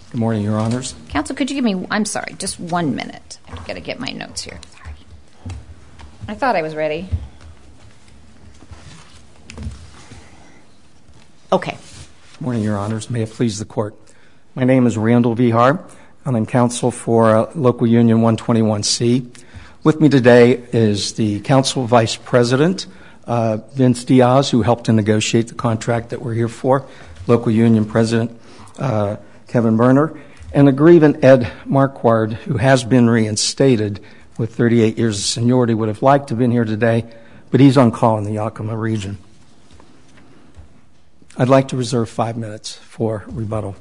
Good morning, Your Honors. Counsel, could you give me, I'm sorry, just 1 minute. I've got to get my notes here. Sorry. I thought I was ready. Okay. Good morning, Your Honors. May it please the Court. My name is Randall Vihar, and I'm counsel for Local Union 121C. With me today is the Council Vice President, Vince Diaz, who helped to negotiate the contract that we're here for, Local Union President Kevin Berner, and the grievant Ed Marquardt, who has been reinstated with 38 years of seniority, would have liked to have been here today, but he's on call in the Yakima region. I'd like to reserve 5 minutes for rebuttal.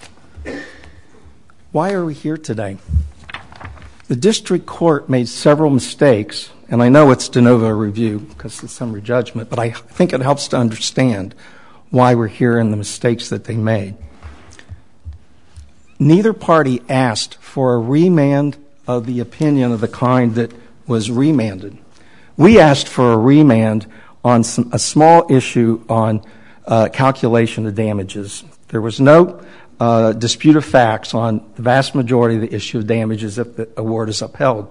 Why are we here today? The district court made several mistakes, and I know it's de novo review because it's summary judgment, but I think it helps to understand why we're here and the mistakes that they made. Neither party asked for a remand of the opinion of the kind that was remanded. We asked for a remand on a small issue on calculation of damages. There was no dispute of facts on the vast majority of the issue of damages if the award is upheld.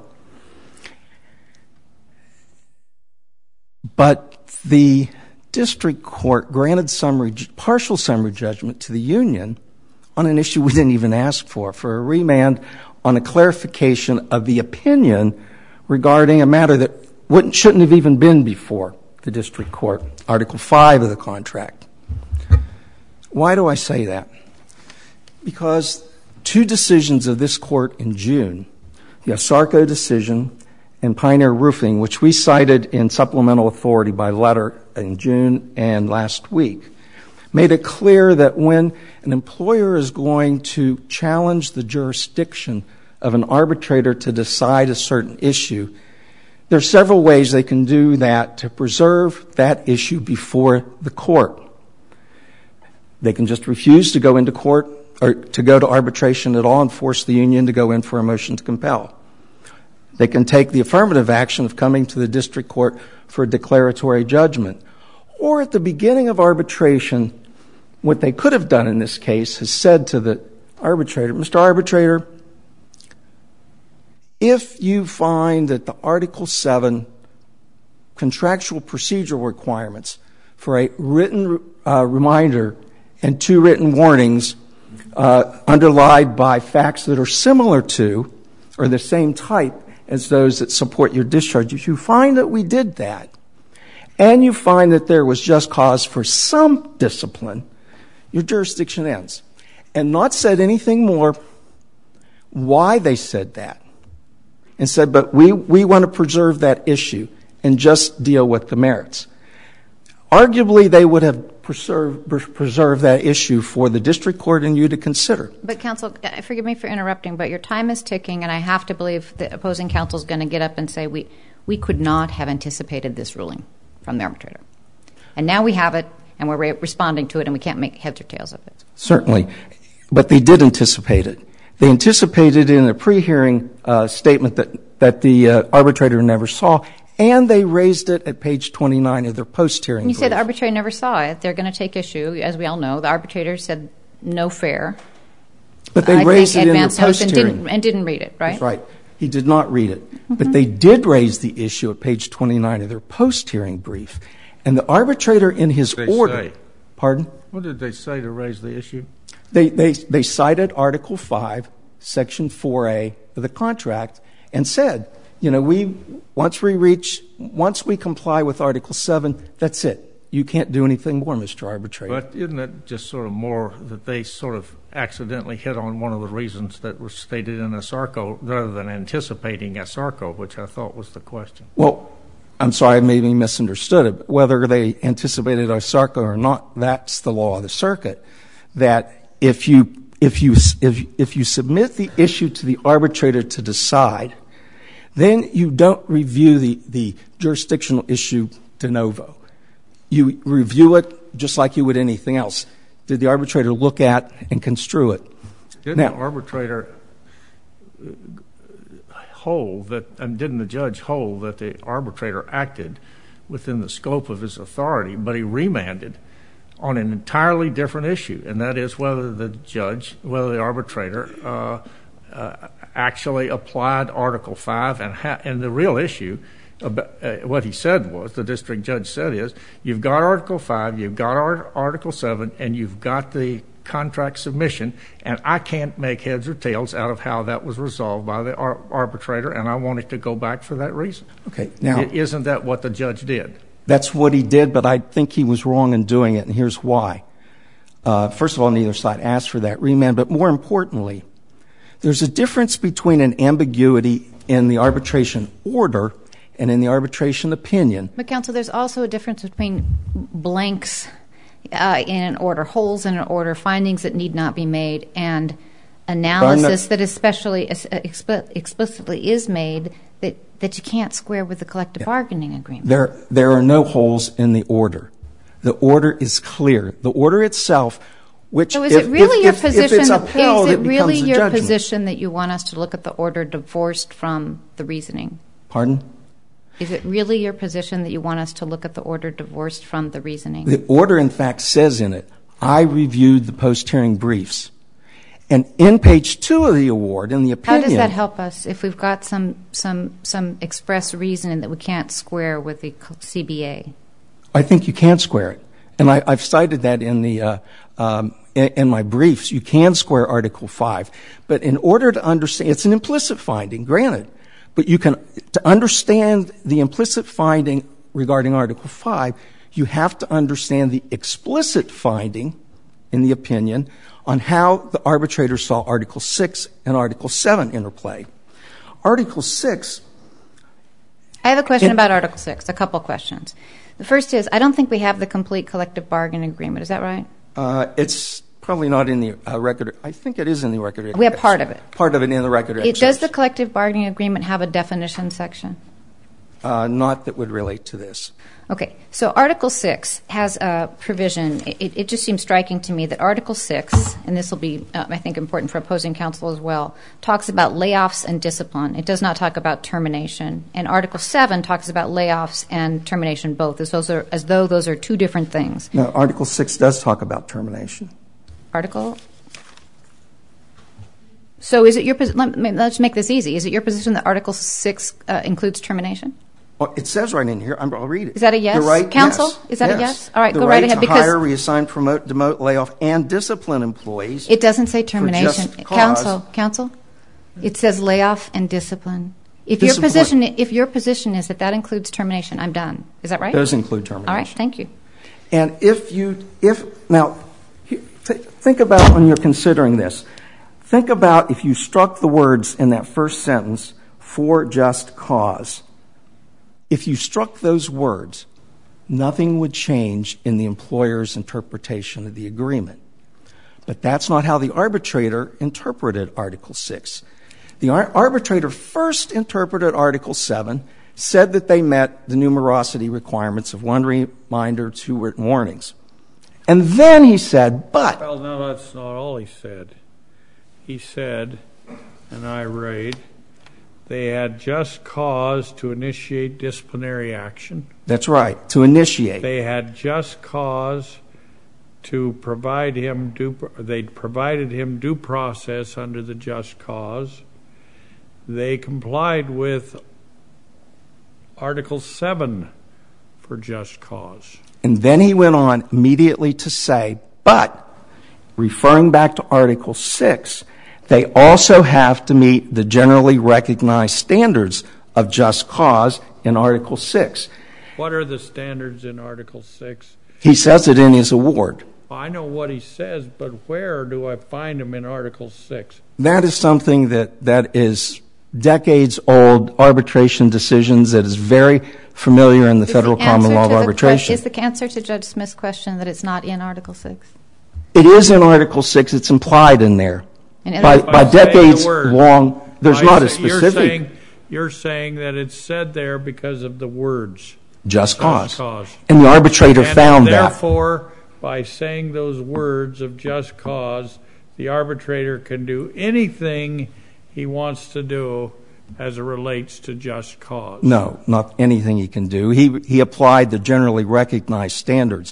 But the district court granted partial summary judgment to the union on an issue we didn't even ask for a remand on a clarification of the opinion regarding a matter that shouldn't have even been before the district court, Article 5 of the contract. Why do I say that? Because two decisions of this court in June, the ASARCO decision and Pioneer Roofing, which we cited in supplemental authority by letter in June and last week, made it clear that when an employer is going to challenge the jurisdiction of an arbitrator to decide a certain issue, there are several ways they can do that to preserve that issue before the court. They can just refuse to go into court or to go to arbitration at all and force the union to go in for a motion to compel. They can take the affirmative action of coming to the district court for a declaratory judgment. Or at the beginning of arbitration, what they could have done in this case is said to the arbitrator, Mr. Arbitrator, if you find that the Article 7 contractual procedural requirements for a written reminder and 2 written warnings underlied by facts that are similar to or the same type as those that support your discharge, if you find that we did that and you find that there was just cause for some discipline, your jurisdiction ends. And not said anything more why they said that. And said, but we want to preserve that issue and just deal with the merits. Arguably, they would have preserved that issue for the district court and you to consider. But counsel, forgive me for interrupting, but your time is ticking, and I have to believe the opposing counsel is going to get up and say we could not have anticipated this ruling from the arbitrator. And now we have it, and we're responding to it, and we can't make heads or tails of it. Certainly. But they did anticipate it. They anticipated in a pre-hearing statement that the arbitrator never saw, and they raised it at page 29 of their post-hearing brief. You say the arbitrator never saw it. They're going to take issue, as we all know. The arbitrator said no fair. But they raised it in their post-hearing. And didn't read it, right? That's right. He did not read it. Mm-hmm. But they did raise the issue at page 29 of their post-hearing brief. And the arbitrator in his order... Pardon? What did they say to raise the issue? They cited Article 5, Section 4A of the contract and said, you know, once we comply with Article 7, that's it. You can't do anything more, Mr. Arbitrator. But isn't it just sort of more that they sort of accidentally hit on one of the reasons that was stated in ASARCO rather than anticipating ASARCO, which I thought was the question? Well, I'm sorry, I maybe misunderstood it. Whether they anticipated ASARCO or not, that's the law of the circuit. That if you submit the issue to the arbitrator to decide, then you don't review the jurisdictional issue de novo. You review it just like you would anything else. Did the arbitrator look at and construe it? Didn't the arbitrator hold that, and didn't the judge hold that the arbitrator acted within the scope of his authority, but he remanded on an entirely different issue, and that is whether the arbitrator actually applied Article 5, and the real issue, what he said was, the district judge said is, you've got Article 5, you've got Article 7, and you've got the contract submission, and I can't make heads or tails out of how that was resolved by the arbitrator, and I want it to go back for that reason. Okay, now, isn't that what the judge did? That's what he did, but I think he was wrong in doing it, and here's why. First of all, neither side asked for that remand, but more importantly, there's a difference between an ambiguity in the arbitration order and in the arbitration opinion. But, counsel, there's also a difference between blanks in an order, holes in an order, findings that need not be made, and analysis that especially explicitly is made that you can't square with the collective bargaining agreement. There are no holes in the order. The order is clear. The order itself, which so is it really your position? If it's upheld, is it really your judgment. position that you want us to look at the order divorced from the reasoning? Pardon? Is it really your position that you want us to look at the order divorced from the reasoning? The order, in fact, says in it, I reviewed the post-hearing briefs. And in page 2 of the award, in the opinion... How does that help us if we've got some express reasoning that we can't square with the CBA? I think you can square it. And I've cited that in my briefs. You can square Article 5. But in order to understand... It's an implicit finding, granted. But to understand the implicit finding regarding Article 5, you have to understand the explicit finding in the opinion on how the arbitrator saw Article 6 and Article 7 interplay. Article 6... I have a question about Article 6, a couple questions. The first is, I don't think we have the complete collective bargaining agreement. Is that right? It's probably not in the record. I think it is in the record. We have part of it. Part of it in the record. Does the collective bargaining agreement have a definition section? Not that would relate to this. Okay. So Article 6 has a provision. It just seems striking to me that Article 6, and this will be, I think, important for opposing counsel as well, talks about layoffs and discipline. It does not talk about termination. And Article 7 talks about layoffs and termination both, as though those are two different things. No, Article 6 does talk about termination. Article? So is it your position, let's make this easy, is it your position that Article 6 includes termination? Well, it says right in here. I'll read it. Is that a yes? The right, counsel? Yes. Is that yes. a yes? All right, go right ahead. The right to hire, reassign, promote, demote, lay off, and discipline employees. It doesn't say termination. For just cause. Counsel? It says layoff and discipline. If your position is that includes termination, I'm done. Is that right? It does include termination. All right, thank you. And now, think about when you're considering this. Think about if you struck the words in that first sentence, for just cause. If you struck those words, nothing would change in the employer's interpretation of the agreement. But that's not how the arbitrator interpreted Article 6. The arbitrator first interpreted Article 7, said that they met the numerosity requirements of 1 reminder, 2 written warnings. And then he said, but... Well, no, that's not all he said. He said, and I read, they had just cause to initiate disciplinary action. That's right, to initiate. They had just cause to provide him they provided him due process under the just cause. They complied with Article 7 for just cause. And then he went on immediately to say, but, referring back to Article 6, they also have to meet the generally recognized standards of just cause in Article 6. What are the standards in Article 6? He says it in his award. I know what he says, but where do I find them in Article 6? That is something that is decades-old arbitration decisions that is very familiar in the Federal Common Law of Arbitration. Is the answer to Judge Smith's question that it's not in Article 6? It is in Article 6. It's implied in there. By decades long, there's not a specific... You're saying that it's said there because of the words. Just cause. And the arbitrator found that. Therefore, by saying those words of just cause, the arbitrator can do anything he wants to do as it relates to just cause. No, not anything he can do. He applied the generally recognized standards.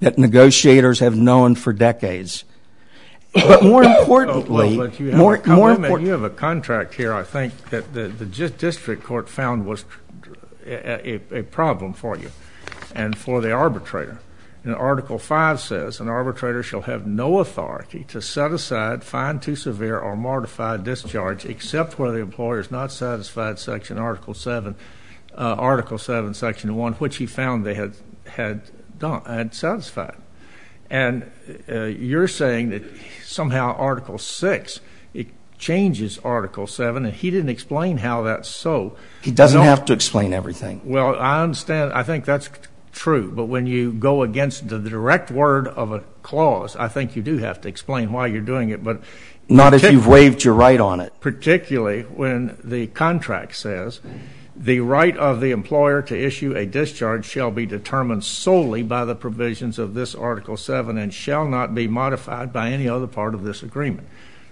that negotiators have known for decades. But more importantly, you have a contract here, I think, that the district court found was a problem for you and for the arbitrator. And Article 5 says, an arbitrator shall have no authority to set aside, find too severe, or mortify discharge, except where the employer is not satisfied, Section Article 7, Section 1, which he found they had satisfied. And you're saying that somehow Article 6 it changes Article 7, and he didn't explain how that's so. He doesn't have to explain everything. Well, I understand. I think that's true. But when you go against the direct word of a clause, I think you do have to explain why you're doing it. But not if you've waived your right on it. Particularly when the contract says, the right of the employer to issue a discharge shall be determined solely by the provisions of this Article 7 and shall not be modified by any other part of this agreement.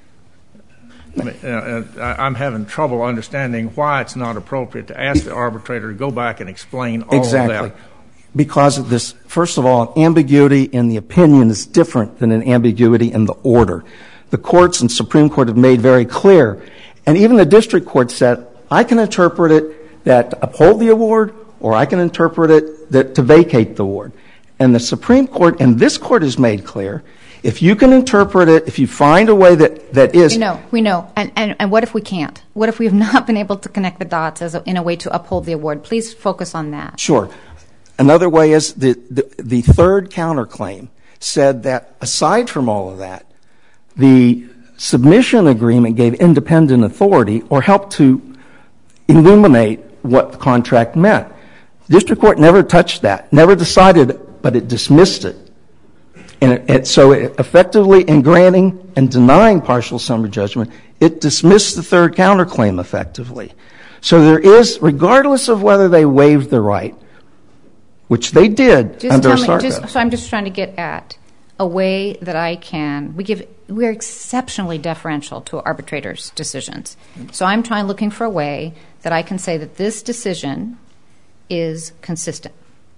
I'm having trouble understanding why it's not appropriate to ask the arbitrator to go back and explain all of that. Exactly. Because of this, first of all, ambiguity in the opinion is different than an ambiguity in the order. The courts and Supreme Court have made very clear, and even the district court said, I can interpret it that to uphold the award, or I can interpret it that to vacate the award. And the Supreme Court and this court has made clear, if you can interpret it, if you find a way that is... We know. And what if we can't? What if we have not been able to connect the dots in a way to uphold the award? Please focus on that. Sure. Another way is the third counterclaim said that aside from all of that, the submission agreement gave independent authority or helped to illuminate what the contract meant. District court never touched that, never decided it, but it dismissed it. And so effectively in granting and denying partial summary judgment, it dismissed the third counterclaim effectively. So there is, regardless of whether they waived the right, which they did under SARCA. So I'm just trying to get at a way that I can. We're exceptionally deferential to arbitrators' decisions. So I'm looking for a way that I can say that this decision is consistent.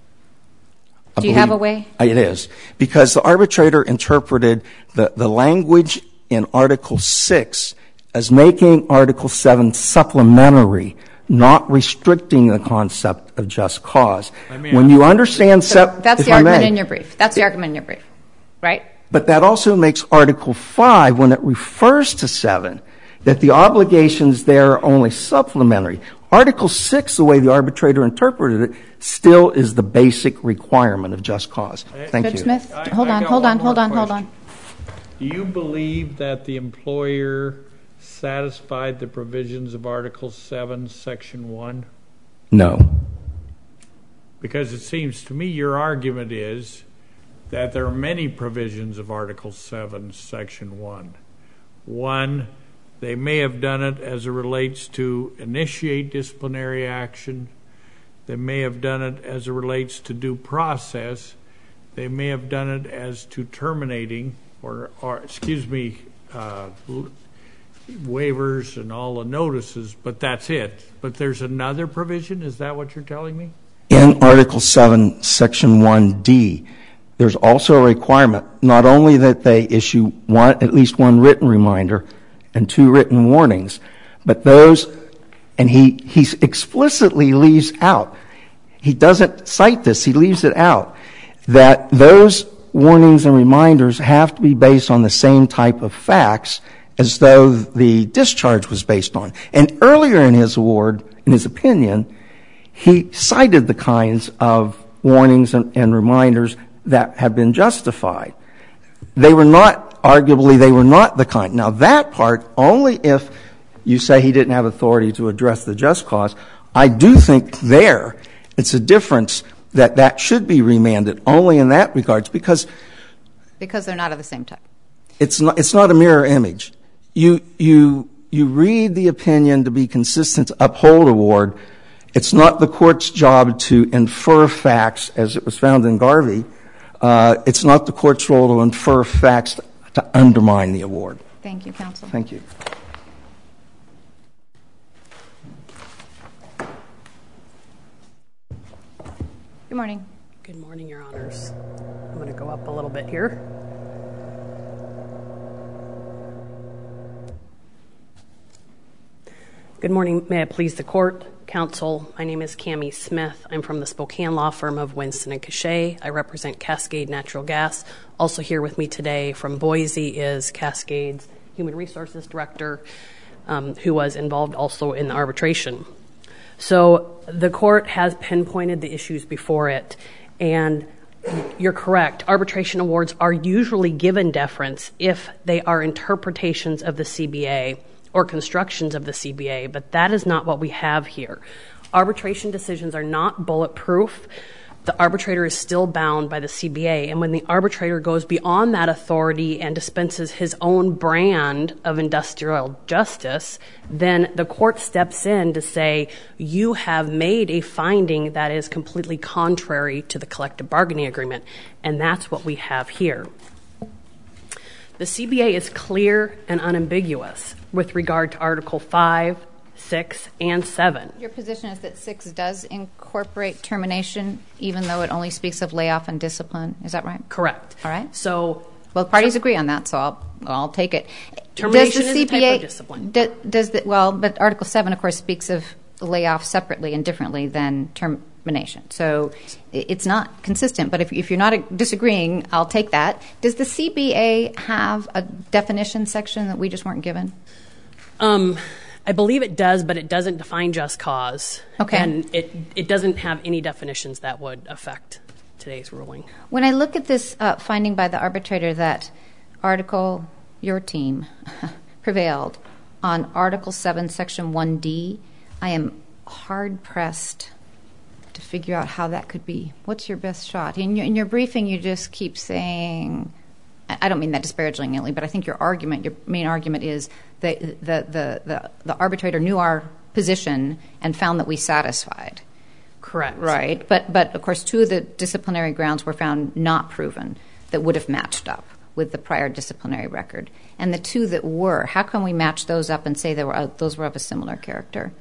Do you have a way? It is. Because the arbitrator interpreted the language in Article 6 as making Article 7 supplementary, not restricting the concept of just cause. When you understand... That's the argument in your brief. That's the argument in your brief, right? But that also makes Article 5, when it refers to 7, that the obligations there are only supplementary. Article 6, the way the arbitrator interpreted it, still is the basic requirement of just cause. Thank you. Judge Smith, hold on. Do you believe that the employer satisfied the provisions of Article 7, Section 1? No. Because it seems to me your argument is that there are many provisions of Article 7, Section 1. One, they may have done it as it relates to initiate disciplinary action. They may have done it as it relates to due process. They may have done it as to terminating waivers and all the notices, but that's it. But there's another provision? Is that what you're telling me? In Article 7, Section 1D, there's also a requirement not only that they issue at least one written reminder and 2 written warnings, but those, and he explicitly leaves out, he doesn't cite this, he leaves it out, that those warnings and reminders have to be based on the same type of facts as though the discharge was based on. And earlier in his award, in his opinion, he cited the kinds of warnings and reminders that have been justified. They were not, arguably, they were not the kind. Now, that part, only if you say he didn't have authority to address the just cause, I do think there it's a difference that should be remanded only in that regards because they're not of the same type. It's not a mirror image. You read the opinion to be consistent to uphold award. It's not the court's job to infer facts, as it was found in Garvey. It's not the court's role to infer facts to undermine the award. Thank you, counsel. Thank you. Good morning. Good morning, Your Honors. I'm going going to go up a little bit here. Good morning. May it please the court, counsel. My name is Cammie Smith. I'm from the Spokane law firm of Winston & Cachet. I represent Cascade Natural Gas. Also here with me today from Boise is Cascade's Human Resources Director, who was involved also in the arbitration. So the court has pinpointed the issues before it, and you're correct. Arbitration awards are usually given deference if they are interpretations of the CBA or constructions of the CBA, but that is not what we have here. Arbitration decisions are not bulletproof. The arbitrator is still bound by the CBA, and when the arbitrator goes beyond that authority and dispenses his own brand of industrial justice, then the court steps in to say, you have made a finding that is completely contrary to the collective bargaining agreement, and that's what we have here. The CBA is clear and unambiguous with regard to Article 5, 6, and 7. Your position is that 6 does incorporate termination, even though it only speaks of layoff and discipline. Is that right? Correct. All right. So, well, parties agree on that, so I'll take it. Termination is a type of discipline. But Article 7, of course, speaks of layoff separately and differently than termination. So it's not consistent. But if you're not disagreeing, I'll take that. Does the CBA have a definition section that we just weren't given? I believe it does, but it doesn't define just cause. Okay. And it doesn't have any definitions that would affect today's ruling. When I look at this finding by the arbitrator that your team prevailed on Article 7, Section 1D, I am hard-pressed to figure out how that could be. What's your best shot? In your briefing, you just keep saying, I don't mean that disparagingly, but I think your main argument is that the arbitrator knew our position and found that we satisfied. Correct. Right. But of course, 2 of the disciplinary grounds were found not proven that would have matched up with the prior disciplinary record. And the 2 that were, how can we match those up and say those were of a similar character?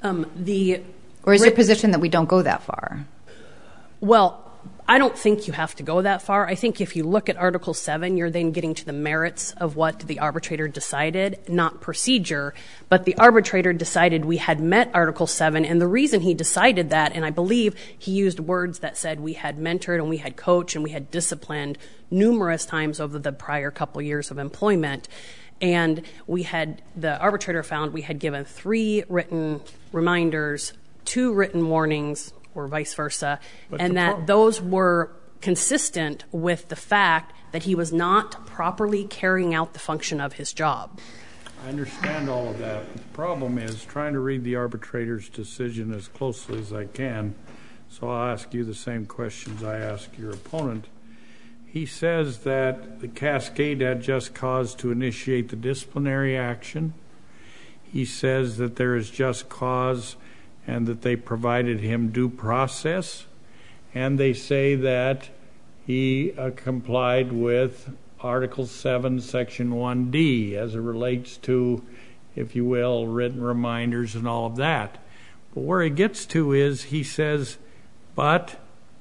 Or is your position that we don't go that far? Well, I don't think you have to go that far. I think if you look at Article 7, you're then getting to the merits of what the arbitrator decided, not procedure. But the arbitrator decided we had met Article 7, and the reason he decided that, and I believe he used words that said we had mentored and we had coached and we had disciplined numerous times over the prior couple years of employment. And the arbitrator found we had given 3 written reminders, 2 written warnings, or vice versa, and that those were consistent with the fact that he was not properly carrying out the function of his job. I understand all of that. The problem is trying to read the arbitrator's decision as closely as I can, so I'll ask you the same questions I asked your opponent. He says that the Cascade had just cause to initiate the disciplinary action. He says that there is just cause and that they provided him due process, and they say that he complied with Article 7, Section 1D as it relates to, if you will, written reminders and all of that. But where he gets to is he says, but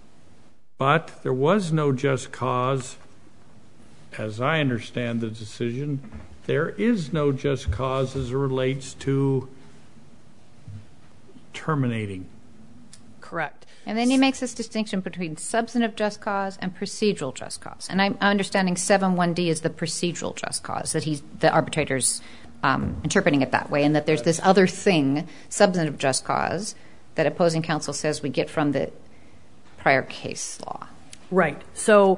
there was no just cause, as I understand the decision, there is no just cause as it relates to terminating. Correct. And then he makes this distinction between substantive just cause and procedural just cause. And I'm understanding 7.1d is the procedural just cause, that the arbitrator's interpreting it that way, and that there's this other thing, substantive just cause, that opposing counsel says we get from the prior case law. Right. So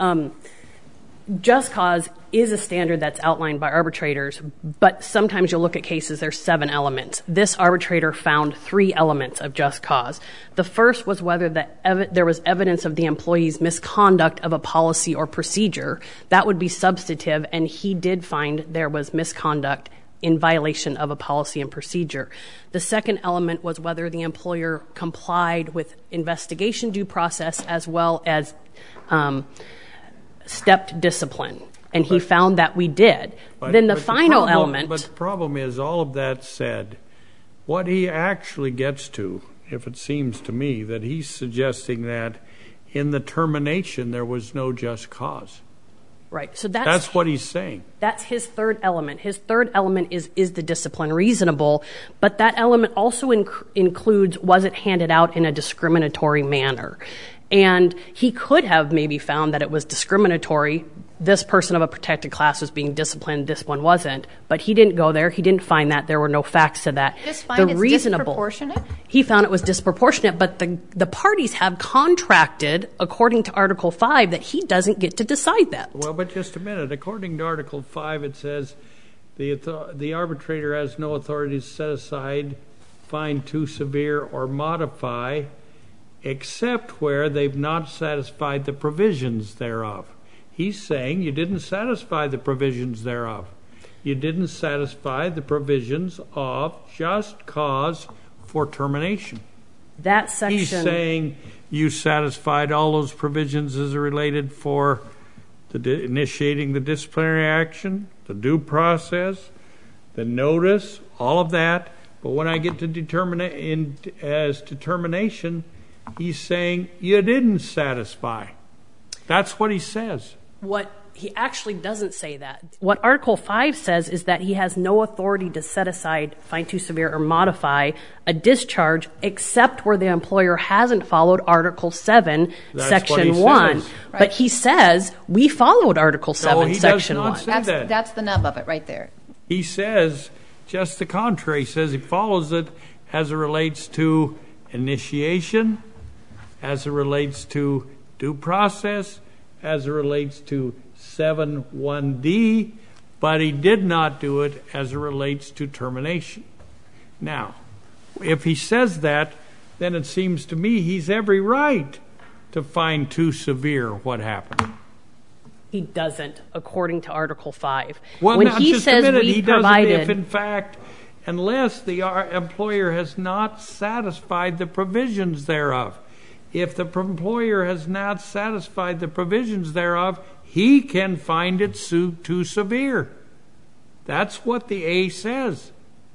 just cause is a standard that's outlined by arbitrators, but sometimes you'll look at cases, there's 7 elements. This arbitrator found 3 elements of just cause. The first was whether there was evidence of the employee's misconduct of a policy or procedure. That would be substantive, and he did find there was misconduct in violation of a policy and procedure. The second element was whether the employer complied with investigation due process as well as stepped discipline. And he found that we did. Then the final element. But the problem is, all of that said, what he actually gets to, if it seems to me, that he's suggesting that in the termination there was no just cause. Right. So that's what he's saying. That's his third element. His third element is the discipline reasonable? But that element also includes, was it handed out in a discriminatory manner? And he could have maybe found that it was discriminatory. This person of a protected class was being disciplined. This one wasn't. But he didn't go there. He didn't find that. There were no facts to that. Just find it's disproportionate? He found it was disproportionate, but the parties have contracted, according to Article 5, that he doesn't get to decide that. Well, but just a minute. According to Article 5, it says the arbitrator has no authority to set aside, find too severe, or modify, except where they've not satisfied the provisions thereof. He's saying you didn't satisfy the provisions thereof. You didn't satisfy the provisions of just cause for termination. That section... He's saying you satisfied all those provisions as related for initiating the disciplinary action, the due process, the notice, all of that. But when I get to determination, he's saying you didn't satisfy. That's what he says. What he actually doesn't say that. What Article 5 says is that he has no authority to set aside, find too severe, or modify a discharge except where the employer hasn't followed Article 7, Section 1. Says. Right. But he says we followed Article 7, Section 1. That's the nub of it right there. He says just the contrary. He says he follows it as it relates to initiation, as it relates to due process, as it relates to 7(1)(d), but he did not do it as it relates to termination. Now, if he says that, then it seems to me he's every right to find too severe what happened. He doesn't, according to Article 5. Well, when now, he just says a minute, we he provided... doesn't, if in fact, unless the employer has not satisfied the provisions thereof. If the employer has not satisfied the provisions thereof, he can find it too severe. That's what the A says.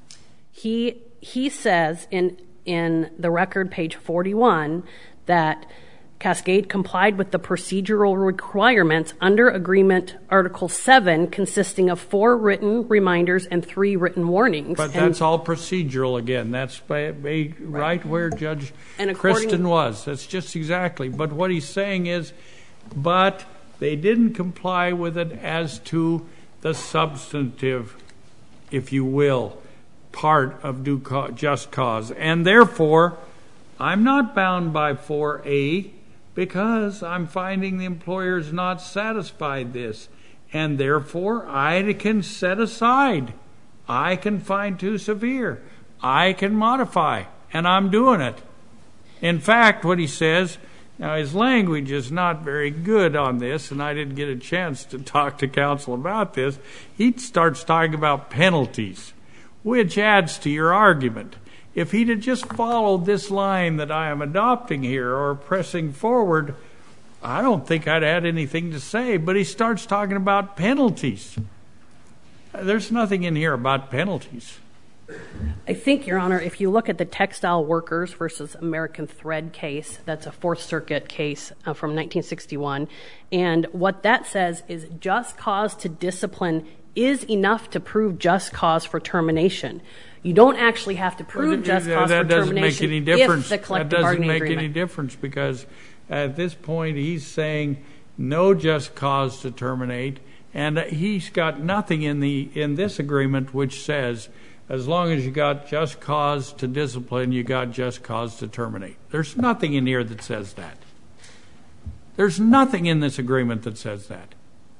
He says in the record, page 41, that Cascade complied with the procedural requirements under Agreement Article 7, consisting of 4 written reminders and 3 written warnings. But that's all procedural again. That's right where Judge Kristen was. That's just exactly. But what he's saying is, but they didn't comply with it as to the substantive, if you will, part of just cause. And therefore, I'm not bound by 4A, because I'm finding the employer's not satisfied this. And therefore, I can set aside. I can find too severe. I can modify. And I'm doing it. In fact, what he says, now his language is not very good on this, and I didn't get a chance to talk to counsel about this. He starts talking about penalties, which adds to your argument. If he'd have just followed this line that I am adopting here or pressing forward, I don't think I'd had anything to say. But he starts talking about penalties. There's nothing in here about penalties. I think, Your Honor, if you look at the Textile Workers versus American Thread case, that's a Fourth Circuit case from 1961, and what that says is just cause to discipline is enough to prove just cause for termination. You don't actually have to prove just cause for termination. That doesn't make any difference. If the collective bargaining agreement. That doesn't make any difference, because at this point he's saying no just cause to terminate, and he's got nothing in this agreement which says as long as you got just cause to discipline, you got just cause to terminate. There's nothing in here that says that. There's nothing in this agreement that says that.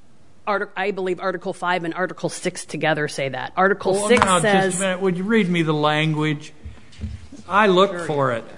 I believe Article 5 and Article 6 together say that. Article 6 says... Just a minute. Would you read me the language? I looked for it.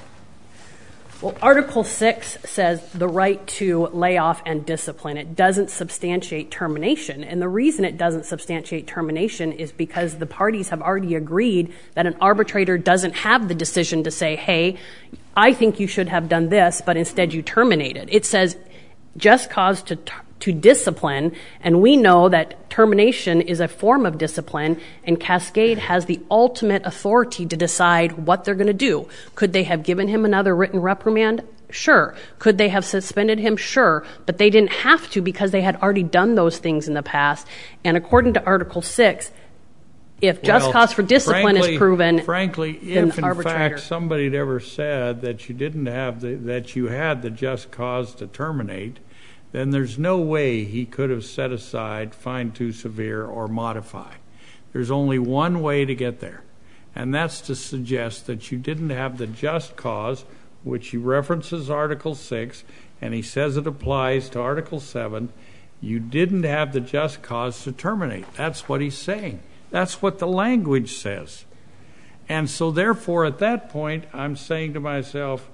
Well, Article 6 says the right to lay off and discipline. It doesn't substantiate termination. And the reason it doesn't substantiate termination is because the parties have already agreed that an arbitrator doesn't have the decision to say, hey, I think you should have done this, but instead you terminate it. It says just cause to discipline, and we know that termination is a form of discipline, and Cascade has the ultimate authority to decide what they're going to do. Could they have given him another written reprimand? Sure. Could they have suspended him? Sure. But they didn't have to because they had already done those things in the past. And according to Article 6, if just cause for discipline is proven, frankly, if in fact somebody had ever said that you didn't have that you had the just cause to terminate, then there's no way he could have set aside, find too severe, or modify. There's only one way to get there, and that's to suggest that you didn't have the just cause, which he references Article 6, and he says it applies to Article 7. You didn't have the just cause to terminate. That's what he's saying. That's what the language says. And so therefore, at that point, I'm saying to myself,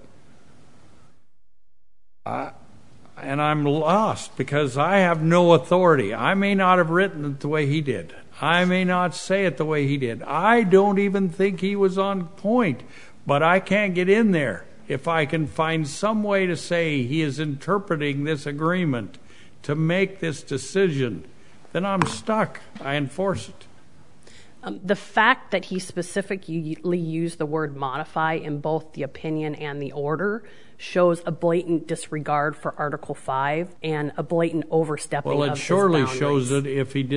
and I'm lost because I have no authority. I may not have written it the way he did. I may not say it the way he did. I don't even think he was on point, but I can't get in there. If I can find some way to say he is interpreting this agreement to make this decision, then I'm stuck. I enforce it. The fact that he specifically used the word modify in both the opinion and the order shows a blatant disregard for Article 5 and a blatant overstepping of his boundaries. Well, it surely shows that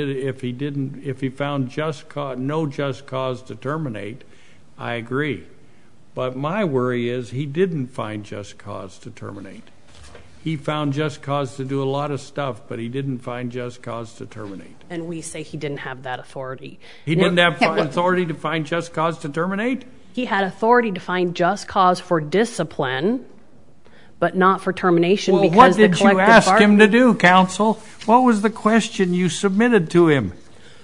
if he found no just cause to terminate, I agree. But my worry is he didn't find just cause to terminate. He found just cause to do a lot of stuff, but he didn't find just cause to terminate. And we say he didn't have that authority. He didn't have authority to find just cause to terminate? He had authority to find just cause for discipline, but not for termination. Well, what did you ask him to do, counsel? What was the question you submitted to him?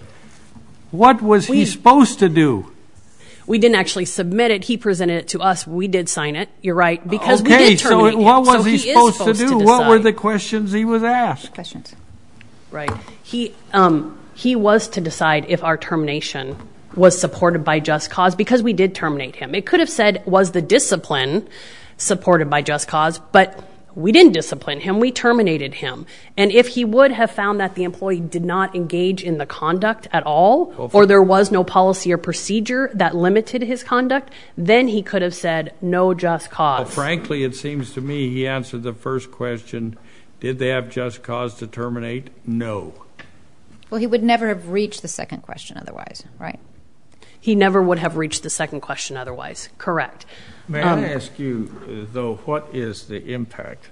What was he supposed to do? We didn't actually submit it. He presented it to us. We did sign it. You're right. Because we did terminate him. So what was he supposed to do? What were the questions he was asked? Questions. Right. He was to decide if our termination was supported by just cause because we did terminate him. It could have said, was the discipline supported by just cause, but we didn't discipline him. We terminated him. And if he would have found that the employee did not engage in the conduct at all, or there was no policy or procedure that limited his conduct, then he could have said no just cause. Well, frankly, it seems to me he answered the first question. Did they have just cause to terminate? No. Well, he would never have reached the second question otherwise, right? He never would have reached the second question otherwise. Correct. May I ask you, though, what is the impact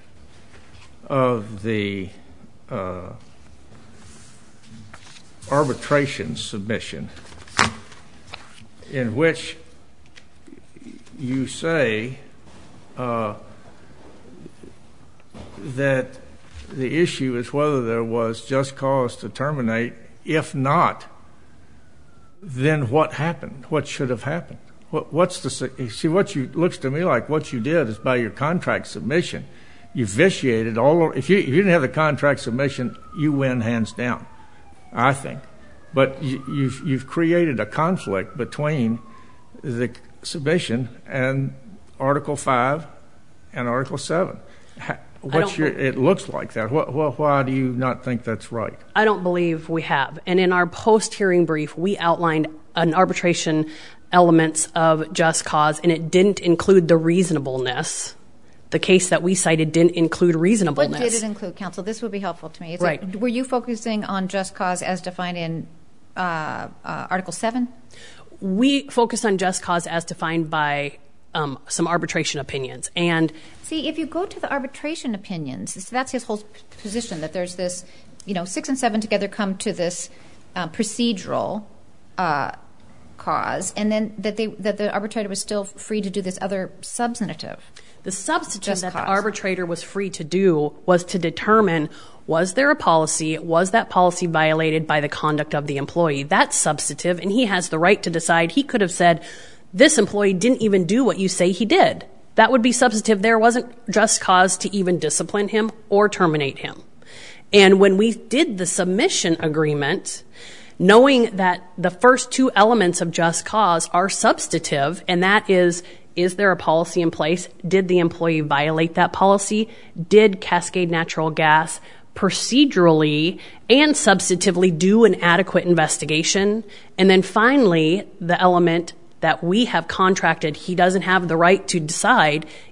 of the arbitration submission in which you say that the issue is whether there was just cause to terminate? If not, then what happened? What should have happened? Looks to me like what you did is by your contract submission, you vitiated all. If you didn't have the contract submission, you win hands down, I think. But you've created a conflict between the submission and Article 5 and Article 7. It looks like that. Why do you not think that's right? I don't believe we have. And in our post-hearing brief, we outlined an arbitration elements of just cause, and it didn't include the reasonableness. The case that we cited didn't include reasonableness. What did it include, counsel? This would be helpful to me. Right. Were you focusing on just cause as defined in Article 7? We focused on just cause as defined by some arbitration opinions. And see, if you go to the arbitration opinions, that's his whole position, that there's this, 6 and 7 together come to this procedural cause, and then that the arbitrator was still free to do this other substantive. The substantive that the arbitrator was free to do was to determine, was there a policy? Was that policy violated by the conduct of the employee? That's substantive, and he has the right to decide. He could have said, this employee didn't even do what you say he did. That would be substantive. There wasn't just cause to even discipline him or terminate him. And when we did the submission agreement, knowing that the first two elements of just cause are substantive, and that is there a policy in place? Did the employee violate that policy? Did Cascade Natural Gas procedurally and substantively do an adequate investigation? And then finally, the element that we have contracted, he doesn't have the right to decide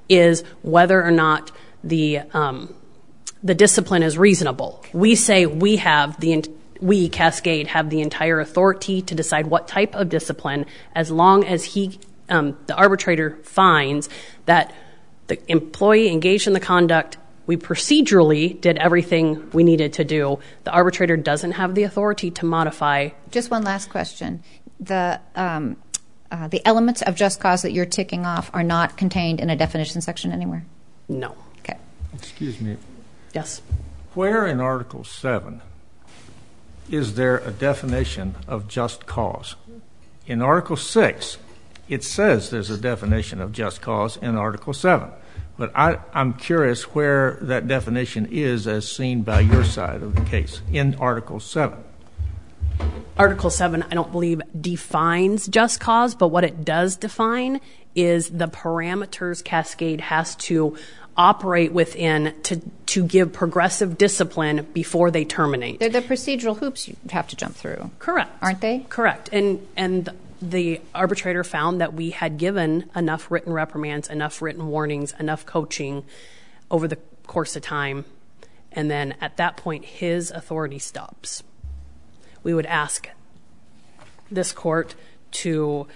is whether or not the discipline is reasonable. We say we, Cascade, have the entire authority to decide what type of discipline, as long as the arbitrator finds that the employee engaged in the conduct, we procedurally did everything we needed to do. The arbitrator doesn't have the authority to modify. Just one last question. The elements of just cause that you're ticking off are not contained in a definition section anywhere? No. Okay. Excuse me. Yes. Where in Article 7 is there a definition of just cause? In Article 6, it says there's a definition of just cause in Article 7. But I'm curious where that definition is as seen by your side of the case in Article 7. Article 7, I don't believe, defines just cause, but what it does define is the parameters Cascade has to operate within to give progressive discipline before they terminate. They're the procedural hoops you have to jump through. Correct. Aren't they? Correct. And the arbitrator found that we had given enough written reprimands, enough written warnings, enough coaching over the course of time, and then at that point his authority stops. We would ask this court to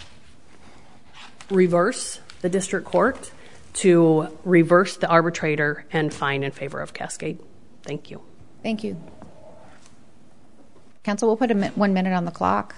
reverse the district court, to reverse the arbitrator, and find in favor of Cascade. Thank you. Thank you. Counsel, we'll put 1 minute on the clock.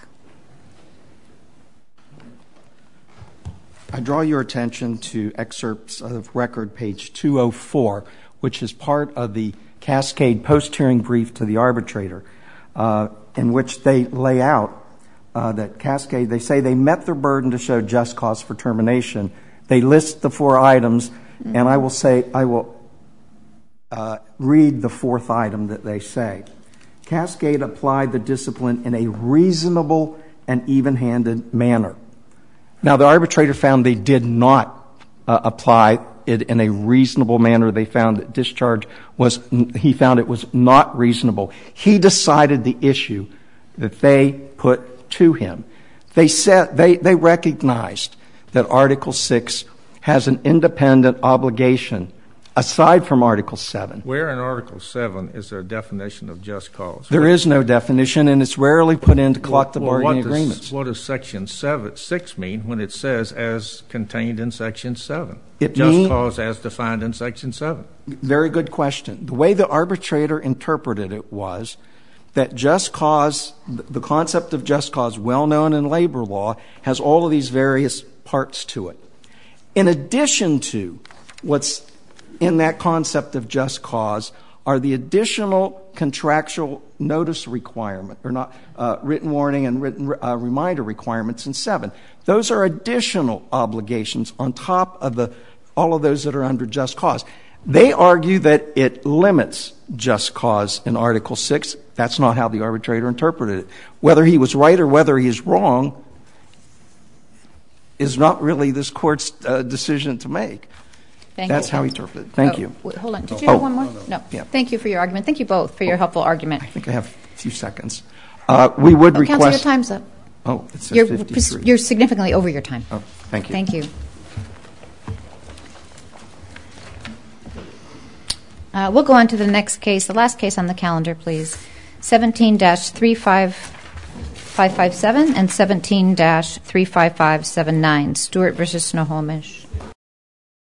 I draw your attention to excerpts of record page 204, which is part of the Cascade post-hearing brief to the arbitrator, in which they lay out that Cascade, they say they met their burden to show just cause for termination. They list the 4 items, and I will read the 4th item that they say. Cascade applied the discipline in a reasonable and even-handed manner. Now, the arbitrator found they did not apply it in a reasonable manner. They found that he found it was not reasonable. He decided the issue that they put to him. They said, they recognized that Article 6 has an independent obligation aside from Article 7. Where in Article 7 is there a definition of just cause? There is no definition, and it's rarely put into collective bargaining agreements. What does Section 6 mean when it says as contained in Section 7? Cause as defined in Section 7. Very good question. The way the arbitrator interpreted it was that just cause, the concept of just cause, well known in labor law, has all of these various parts to it. In addition to what's in that concept of just cause are the additional contractual notice requirement, or not written warning and written reminder requirements in 7. Those are additional obligations on top of all of those that are under just cause. They argue that it limits just cause in Article 6. That's not how the arbitrator interpreted it. Whether he was right or whether he is wrong is not really this court's decision to make. That's how he interpreted it. Thank you. Wait, hold on. Did you have one more? No. Yeah. Thank you for your argument. Thank you both for your helpful argument. I think I have a few seconds. We would request... Counsel, your time's up. Oh, it says 53. You're significantly over your time. Oh, thank you. Thank you. We'll go on to the next case, the last case on the calendar, please. 17-35557 and 17-35579, Stewart v. Snohomish.